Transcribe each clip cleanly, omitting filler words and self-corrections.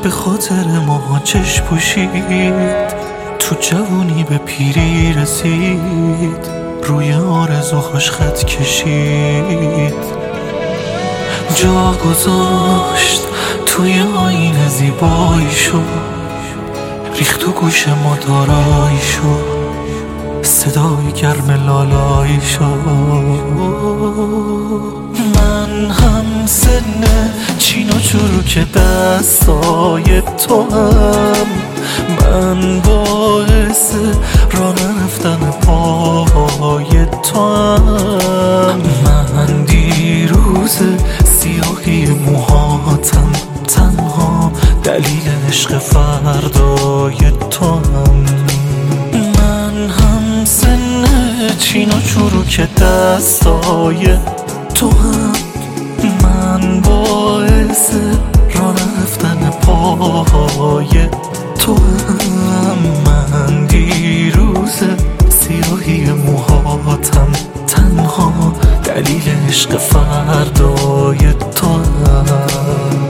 به خاطر ماها چشم پوشید، تو جوونی به پیری رسید، روی آرزوهاش خط کشید، جا گذاشت توی آینه زیباییشو، ریخت تو گوش ما داراییشو، صدای گرم لالاییشو. من هم سن چین و چروک دستای تو هم، من باعث راه نرفتن پای تو هم، من دیروز سیاهی موهاتم، تنها دلیل عشق فردای تو هم. من هم سن چین و چروک دستای تو هم، من باعث راه رفتن پای تو هم، من دیروز سیاهی موهاتم، تنها دلیل عشق فردای تو هم.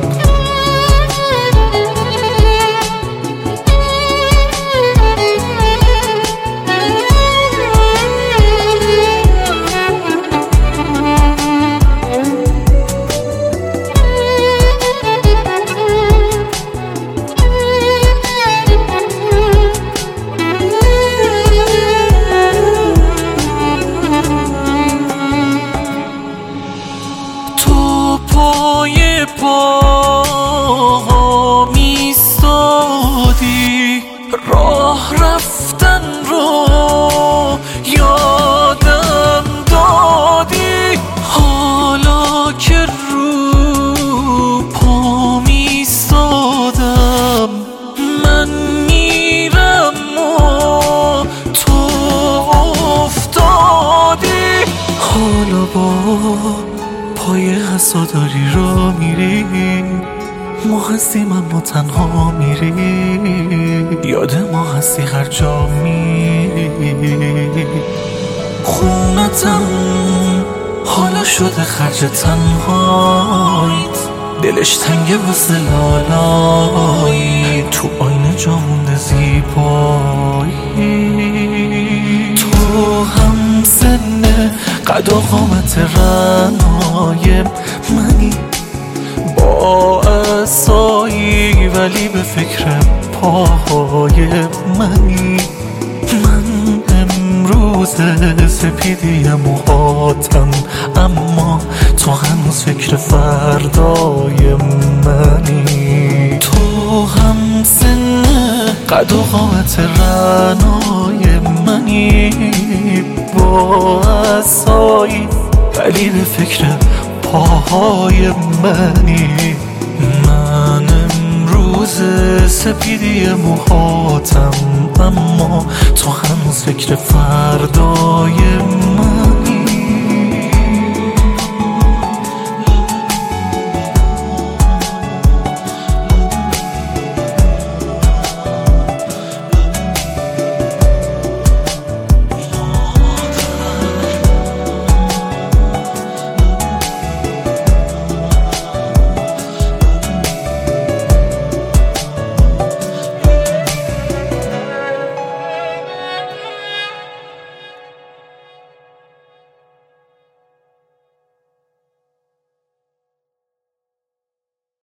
پای پاها میستادی، راه رفتن رو یادم دادی، حالا که رو پا میستادم، من میرم و تو افتادی، حالا با پای حساداری را میری، ما هستیم اما تنها میری، یاد ما هستی هر جا میری. خونتم حالا شده خرج تنهایت، دلش تنگه واسه لالایی، تو آینه جا مونده زیبایی. تو هم سن قد و قامت رنای منی، با عصایی ولی به فکر پاهای منی، من امروز سپیدی موهاتم، اما تو هنوز فکر فردای منی. تو هم سن قد و قامت رنای منی، با عصایی ولی به فکر پاهای منی، من امروز سپیدی موهاتم، اما تو هنوز فکر فردای من.